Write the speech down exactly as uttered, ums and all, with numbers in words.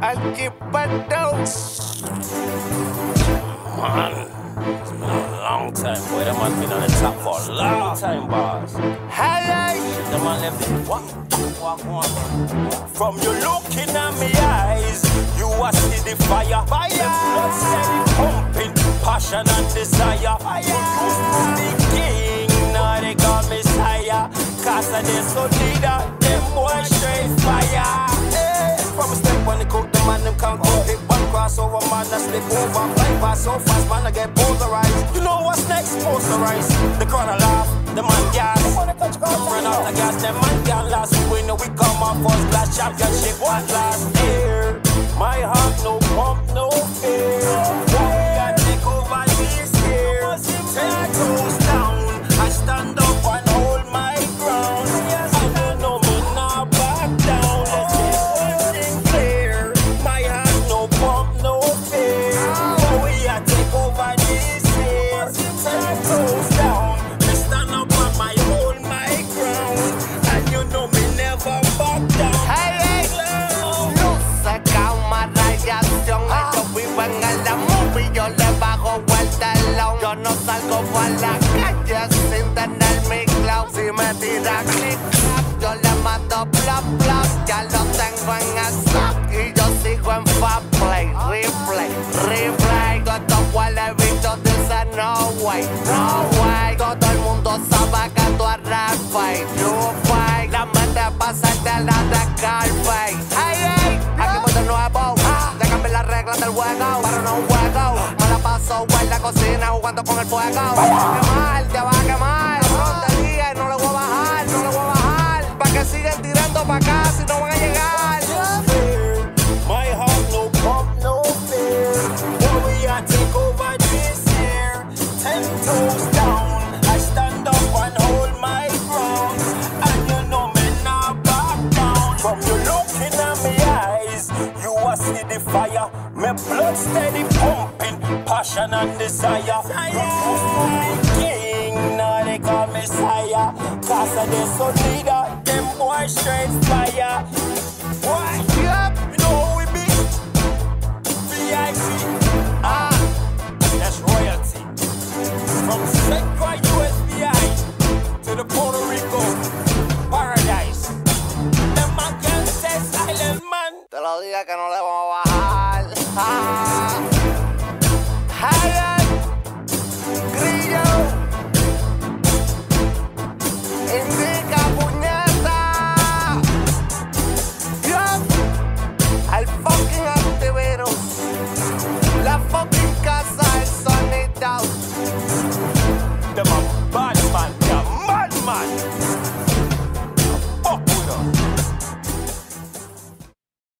I'll keep it down. Man, it's been a long time, boy. The man been on the top for a long time, boss. Hello. The man left it. Walk, walk, walk. From you looking at me eyes, you a see the fire. Fire. The blood steady pumping, passion and desire. Fire. You used to be king, now they call me sire. Cause I did so leader, them boy straight fire. Hey. From a step on the coat, the man them can't go. Hit one crossover, man, I slip over. Fly past so fast, man, I get polarized. You know what's next? Posterized. The crowd a laugh, the man gas. Run out the gas, the man can't last. We win, we come off first class championship at last. Here, my heart no pump, no fear. We got take over this year. Ten toes down, I stand up and hold my ground. I don't know me now back down. Let's get one thing clear. My heart no pump, no fear. But we are take over this year. Ten toes down, I stand up and my hold my ground. And you know me never back down. Hey, hey. No saca una radiación. Ellos viven en la movie, yo le bajo el telón. Yo no salgo por la calle sin tener mi clout. Si me tira click clap, yo le mato plop plop. Ya lo tengo en stock y yo sigo en fast play. Replay, replay. Todo estos huele bichos dicen no way, no way. Todo el mundo sabe que tú eres fake, you fake. La mente pasa y te la de Scarface. Hey, hey, aquí voy de nuevo. Ya cambié las reglas del juego, pero no un juego. Me la paso en la cocina jugando con el fuego. Te va a quemar, te va a quemar. Frontería y no le voy a bajar, no le voy a bajar. Pa' que siguen tirando pa' acá si no van a llegar. My heart no pump, no fear. But we are take over this year. Ten toes down, I stand up and hold my ground. And you know me not back down. From you looking at me eyes, you a see the fire. My blood steady pumping, passion and desire. You used to be king, now they call me sire. Cause I did so leader, them boy straight fire. Why? Yep, you know who we be? V I P. Ah, that's royalty. From Secra U S B I to the Puerto Rico paradise. Them man can say silent man. Te lo dije que no le vamos a bajar. Ah. Hey,